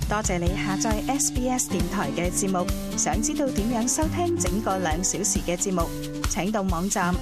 多謝你下載 SBS 電台嘅節目。想知道點樣收聽整個2小時嘅節目，請到網站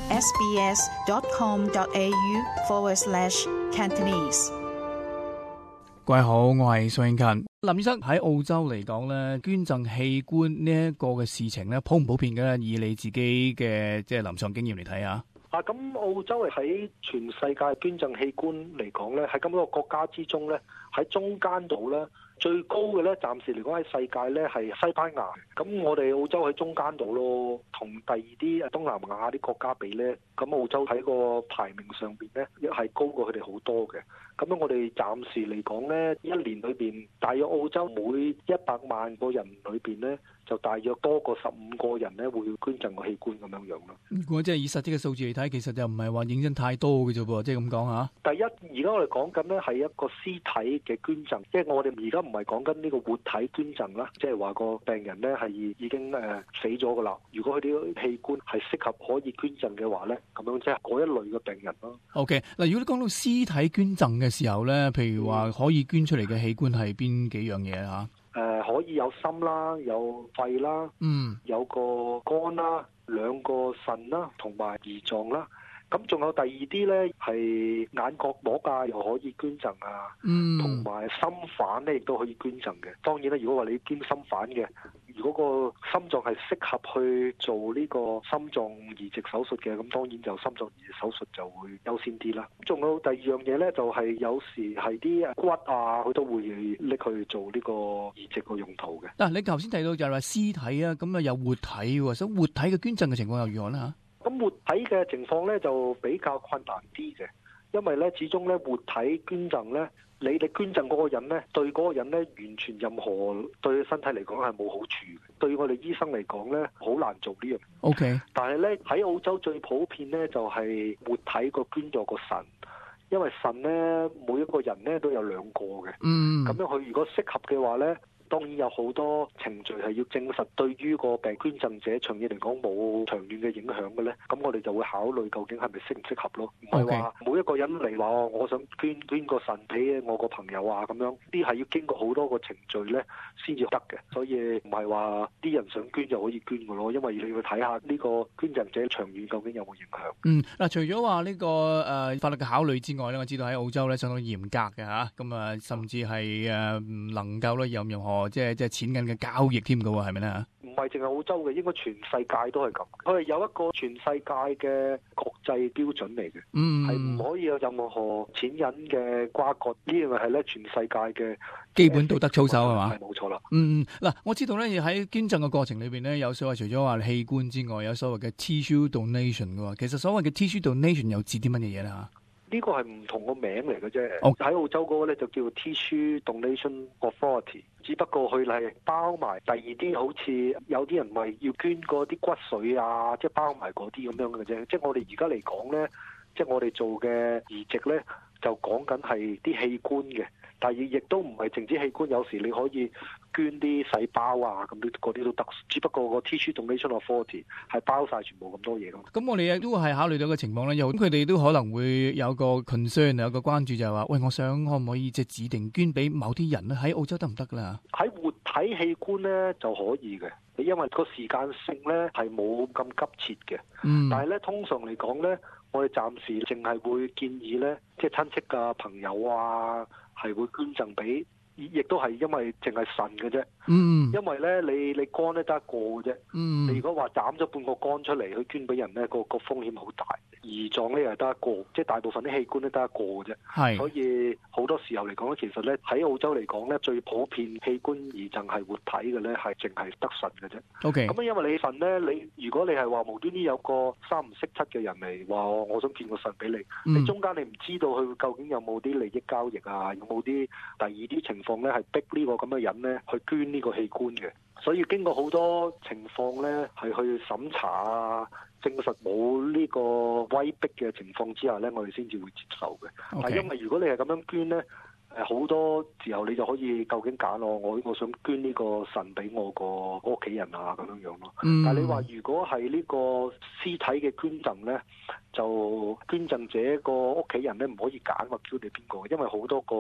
sbs.com.au/Cantonese。 各位好，我係蘇永勤。林醫生，喺澳洲嚟講咧，捐贈器官呢一個嘅事情咧，普唔普遍嘅咧？以你自己嘅即係臨床經驗嚟睇下。 咁澳洲喺全世界捐贈器官嚟講咧，喺咁多個國家之中咧，喺中間度咧最高嘅咧，暫時嚟講喺世界咧係西班牙。咁我哋澳洲喺中間度咯，同第二啲東南亞啲國家比咧，咁澳洲喺個排名上邊咧，亦係高過佢哋好多嘅。咁樣我哋暫時嚟講咧，一年裏邊大約澳洲每100萬個人裏邊咧，就大約多過15個人咧會捐贈個器官咁樣樣咯。 如果即係以實際嘅數字嚟睇，其實就唔係話認真太多嘅啫噃，即係咁講嚇。 第一，而家我哋講緊咧係一個屍體嘅捐贈，即係我哋而家唔係講緊呢個活體捐贈啦，即係話個病人咧係已經死咗噶啦。如果佢啲器官係適合可以捐贈嘅話咧，咁樣即係嗰一類嘅病人咯。 OK， 嗱，如果你講到屍體捐贈嘅時候咧，譬如話可以捐出嚟嘅器官係邊幾樣嘢嚇？ 可以有心啦，有肺啦，有個肝啦，2個腎啦，同埋胰臟啦。咁仲有第二啲咧係眼角膜啊，又可以捐贈啊，同埋心瓣咧亦都可以捐贈嘅。當然啦，如果話你捐心瓣嘅，如果個心臟係適合去做呢個心臟移植手術嘅，咁當然就心臟移植手術就會優先啲啦。仲有第二樣嘢咧，就係有時係啲骨啊，佢都會拎去做呢個移植個用途嘅。 嗱，你頭先提到就係話屍體啊，咁啊有活體喎，所以活體嘅捐贈嘅情況又如何啦？ 咁活體嘅情況咧就比較困難啲嘅，因為咧始終咧活體捐贈咧，你捐贈嗰個人咧，對嗰個人咧完全任何對身體嚟講係冇好處嘅，對我哋醫生嚟講咧好難做呢樣。 OK， 但係咧喺澳洲最普遍咧就係活體個捐咗個腎，因為腎咧每一個人咧都有2個嘅，咁樣佢如果適合嘅話咧。當然有好多程序係要證實對於個病捐贈者長遠嚟講冇長遠嘅影響嘅咧，咁我哋就會考慮究竟係咪適唔適合咯，唔係話每一個人嚟話我想捐個腎俾我個朋友啊咁樣，啲係要經過好多個程序咧先至得嘅，所以唔係話啲人想捐就可以捐嘅咯，因為你要睇下呢個捐贈者長遠究竟有冇影響。 嗱，除咗話呢個法律嘅考慮之外咧，我知道喺澳洲咧相當嚴格嘅嚇，咁啊甚至係唔能夠咧有任何即係錢銀嘅交易添㗎喎，係咪咧？ 唔係淨係澳洲嘅，應該全世界都係咁。佢係有一個全世界嘅國際標準嚟嘅，係唔可以有任何錢銀嘅瓜葛。呢樣係咧全世界嘅基本道德操守係嘛？ 係冇錯啦。 嗱，我知道咧喺捐贈嘅過程裏邊咧，有所謂除咗話器官之外，有所謂嘅 tissue donation 㗎喎。其實所謂嘅 tissue donation 又指啲乜嘢嘢咧嚇？呢個係唔同個名嚟嘅啫。喺澳洲嗰個咧就叫 Tissue Donation Authority， 只不過佢係包埋第二啲，好似有啲人咪要捐嗰啲骨髓啊，即係包埋嗰啲咁樣嘅啫。即係我哋而家嚟講咧，即係我哋做嘅移植咧，就講緊係啲器官嘅，但係亦都唔係淨止器官，有時你可以捐啲細胞啊，咁嗰啲都得。只不過個 Tissue Donation Authority 係包晒全部咁多嘢咯。咁我哋亦都係考慮到嘅情況咧，咁佢哋都可能會有個 concern， 有個關注就係話，喂，我想可唔可以即係指定捐俾某啲人咧？喺澳洲得唔得㗎啦？ 喺活體器官咧就可以嘅，因為個時間性咧係冇咁急切嘅。但係咧通常嚟講咧，我哋暫時淨係會建議咧，即係親戚啊、朋友啊，係會捐贈俾，亦都係因為淨係腎嘅啫。因為咧你肝咧得一個嘅啫。你如果話斬咗半個肝出嚟去捐俾人咧，個風險好大。胰臟咧又得一個，即係大部分啲器官咧得一個嘅啫。所以好多時候嚟講咧，其實咧喺澳洲嚟講咧，最普遍器官移贈係活體嘅咧，係淨係得腎嘅啫。 OK。 咁因為你腎咧，如果你係話無端端有個三唔識七嘅人嚟話我想捐個腎俾你，你中間你唔知道佢究竟有冇啲利益交易啊，有冇啲第二啲情況咧係逼呢個咁嘅人咧去捐呢個器官嘅。所以經過好多情況咧，係去審查啊，證實冇呢個威逼嘅情況之下咧，我哋先至會接受嘅。但因為如果你係咁樣捐咧，好多時候你就可以究竟揀我想捐呢個腎俾我個屋企人啊咁樣樣咯。但係你話如果係呢個屍體嘅捐贈咧，就捐贈者個屋企人咧唔可以揀話捐俾邊個，因為好多個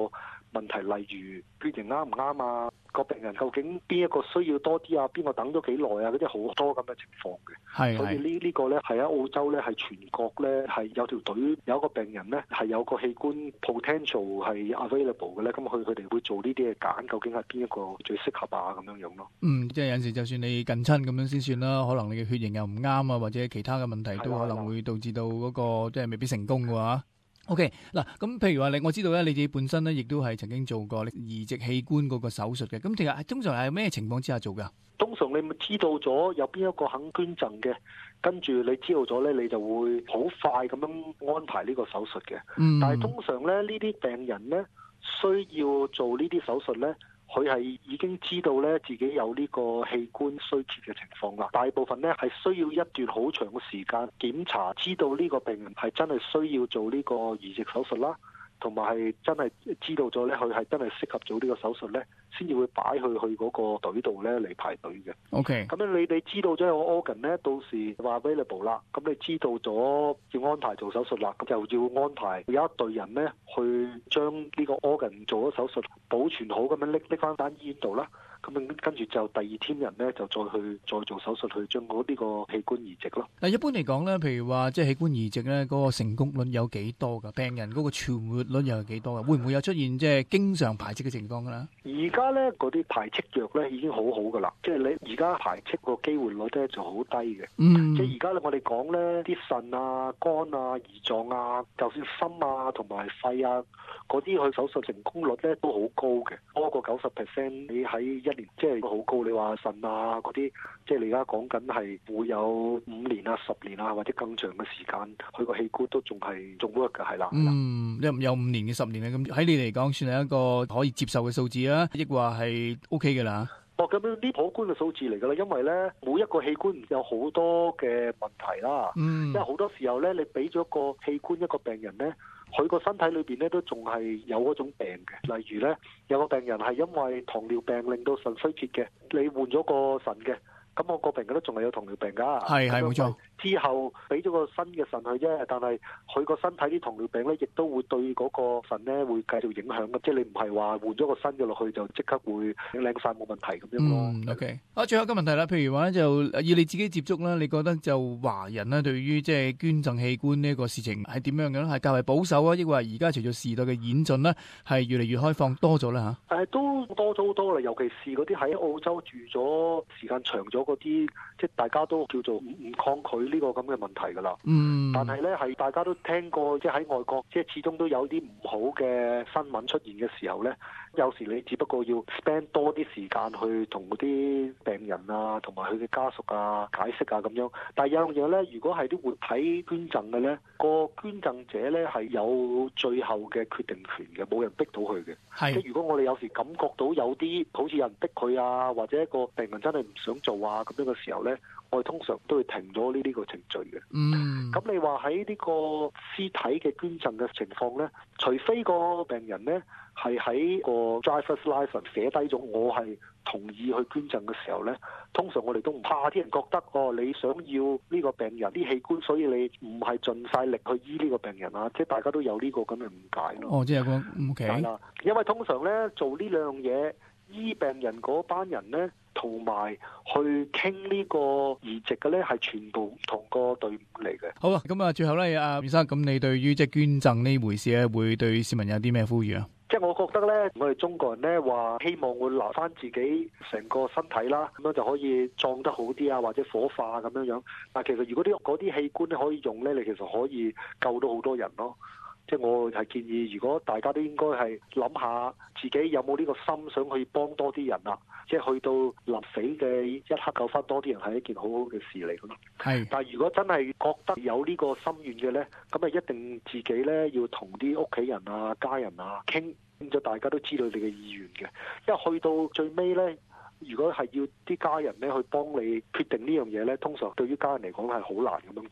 問題，例如血型啱唔啱啊，個病人究竟邊一個需要多啲啊，邊個等咗幾耐啊，嗰啲好多咁嘅情況嘅。 係， 所以呢個咧係喺澳洲咧係全國咧係有條隊有一個病人咧係有個器官 potential 係 available 嘅咧，咁佢哋會做呢啲嘅揀，究竟係邊一個最適合啊咁樣樣咯。 即係有陣時就算你近親咁樣先算啦，可能你嘅血型又唔啱啊，或者其他嘅問題都可能會導致到嗰個即係未必成功嘅話。OK， 嗱，咁譬如話我知道咧，你自己本身咧亦都係曾經做過移植器官嗰個手術嘅，咁其實通常係咩情況之下做㗎？ 通常你咪知道咗有邊一個肯捐贈嘅，跟住你知道咗咧，你就會好快咁樣安排呢個手術嘅。但係通常咧呢啲病人咧需要做呢啲手術咧，佢係已經知道咧自己有呢個器官衰竭嘅情況啦。大部分咧係需要一段好長嘅時間檢查，知道呢個病人係真係需要做呢個移植手術啦，同埋係真係知道咗咧佢係真係適合做呢個手術咧，先至會擺佢去嗰個隊度咧嚟排隊嘅。 OK， 咁樣你知道咗有個 organ 咧，到時話 available 啦，咁你知道咗要安排做手術啦，咁就要安排有一隊人咧去將呢個 organ 做咗手術，保存好咁樣拎翻返醫院度啦。咁跟住就第二 team 人咧就再做手術去將呢個器官移植咯。 嗱，一般嚟講咧，譬如話即係器官移植咧，嗰個成功率有幾多㗎？病人嗰個存活率又有幾多㗎？會唔會有出現即係經常排斥嘅情況㗎啦？ 而家咧嗰啲排斥藥咧已經好好㗎啦，即係你而家排斥個機會率咧就好低嘅。即係而家我哋講咧啲腎啊、肝啊、胰臟啊，就算心啊同埋肺啊嗰啲去手術成功率咧都好高嘅，多過90%。你喺一年即係好高。你話腎啊嗰啲，即係你而家講緊係會有5年啊、10年啊或者更長嘅時間，佢個器官都仲 work 㗎，係啦。 有5年嘅10年咧，咁喺你嚟講算係一個可以接受嘅數字啊，抑或係 OK 嘅啦？ 咁樣啲可觀嘅數字嚟㗎啦，因為咧每一個器官有好多嘅問題啦。因為好多時候咧，你俾咗個器官一個病人咧，佢個身體裏邊咧都仲係有嗰種病嘅。例如咧，有個病人係因為糖尿病令到腎衰竭嘅，你換咗個腎嘅，咁我個病人都仲係有糖尿病㗎。 係冇錯。 之後俾咗個新嘅腎佢啫，但係佢個身體啲糖尿病咧，亦都會對嗰個腎咧會繼續影響嘅。即係你唔係話換咗個新嘅落去就即刻會靚晒冇問題咁樣咯。 OK。最後一個問題啦，譬如話就以你自己接觸啦，你覺得就華人咧對於即係捐贈器官呢個事情係點樣嘅咧？係較為保守啊，抑或而家隨住時代嘅演進咧，係越嚟越開放多咗啦嚇？ 都多咗好多啦，尤其是嗰啲喺澳洲住咗時間長咗嗰啲，即係大家都叫做唔抗拒呢個咁嘅問題㗎啦。但係咧係大家都聽過，即係喺外國，即係始終都有啲唔好嘅新聞出現嘅時候咧，有時你只不過要 spend 多啲時間去同嗰啲病人啊，同埋佢嘅家屬啊解釋啊咁樣。但係有樣嘢咧，如果係啲活體捐贈嘅咧，個捐贈者咧係有最後嘅決定權嘅，冇人逼到佢嘅。即係如果我哋有時感覺到有啲好似有人逼佢啊，或者一個病人真係唔想做啊咁樣嘅時候咧，我哋通常都會停咗呢個程序嘅。咁你話喺呢個屍體嘅捐贈嘅情況咧，除非個病人咧係喺個 driver's license 寫低咗我係同意去捐贈嘅時候咧，通常我哋都唔怕啲人覺得你想要呢個病人啲器官，所以你唔係盡晒力去醫呢個病人啊，即係大家都有呢個咁嘅誤解咯。 即係個 OK。係啦， 因為通常咧做呢兩樣嘢，醫病人嗰班人咧，同埋去傾呢個移植嘅咧，係全部唔同個隊伍嚟嘅。 好啊，咁啊，最後咧，阿袁生，咁你對於即係捐贈呢回事咧，會對市民有啲咩呼籲啊？ 即係我覺得咧，我哋中國人咧話希望會留翻自己成個身體啦，咁樣就可以葬得好啲啊，或者火化咁樣樣。但其實如果嗰啲器官咧可以用咧，你其實可以救到好多人咯。即係我係建議，如果大家都應該係諗下自己有冇呢個心想去幫多啲人啊，即係去到臨死嘅一刻救翻多啲人係一件好好嘅事嚟嘅咯。係，但係如果真係覺得有呢個心願嘅咧，咁啊一定自己咧要同啲屋企人啊、家人啊傾咗，大家都知道你嘅意願嘅。因為去到最尾咧，如果係要啲家人咧去幫你決定呢樣嘢咧，通常對於家人嚟講係好難咁樣做嘅。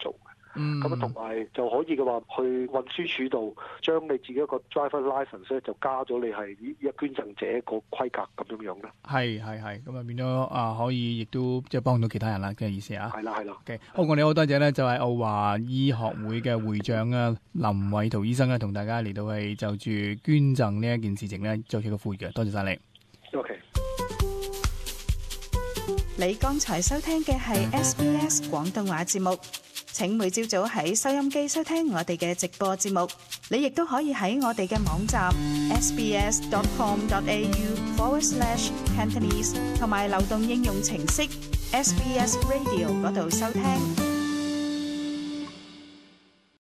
咁同埋就可以嘅話，去運輸署度將你自己一個 driver license 咧，就加咗你係一捐贈者個規格咁樣樣啦。 係，咁啊變咗可以亦都即係幫到其他人啦嘅意思啊。 係啦。 Okay. 好，我哋好多謝咧，就係澳華醫學會嘅會長啊林偉圖醫生啊，同大家嚟到係就住捐贈呢一件事情咧，作出個呼籲嘅。多謝晒你。 OK。 你剛才收聽嘅係 SBS 廣東話節目。請每朝早喺收音機收聽我哋嘅直播節目，你亦都可以喺我哋嘅網站 sbs.com.au/Cantonese 同埋流動應用程式 SBS Radio 嗰度收聽。